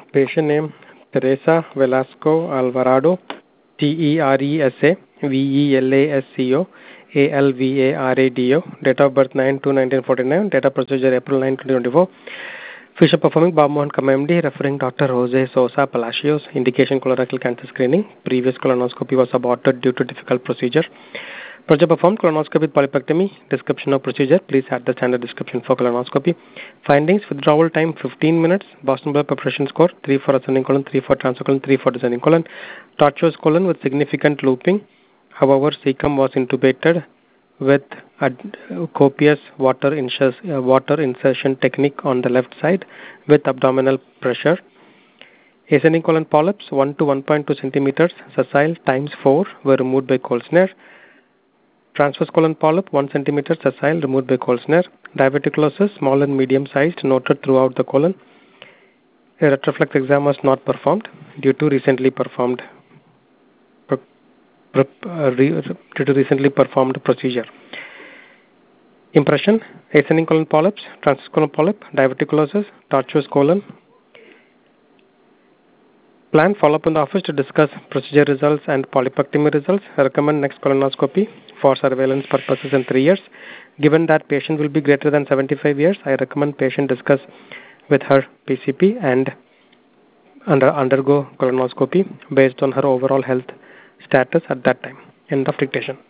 Patient name Teresa Velasco Alvarado, Teresa Velasco Alvarado, date of birth 9/2/1949, date of procedure April 9, 2024. Fisher performing Bob Mohan Kama MD, referring Dr. Jose Sosa Palacios, indication colorectal cancer screening. Previous colonoscopy was aborted due to difficult procedure. Procedure performed colonoscopy with polypectomy. Description of procedure. Please add the standard description for colonoscopy. Findings: withdrawal time 15 minutes. Boston blood preparation score 3 for ascending colon, 3 for transfer colon, 3 for descending colon. Tortuous colon with significant looping. However, cecum was intubated with a copious water insertion technique on the left side with abdominal pressure. Ascending colon polyps 1 to 1.2 centimeters, sessile times 4 were removed by Kolsner. Transverse colon polyp 1 centimeter, sessile, removed by Kolsner. Diverticulosis small and medium sized, noted throughout the colon. A retroflex exam was not performed due to recently performed procedure. Impression: ascending colon polyps, transverse colon polyp, diverticulosis, tortuous colon. Plan follow-up in the office to discuss procedure results and polypectomy results. Recommend next colonoscopy for surveillance purposes in 3 years. Given that patient will be greater than 75 years, I recommend patient discuss with her PCP and undergo colonoscopy based on her overall health status at that time. End of dictation.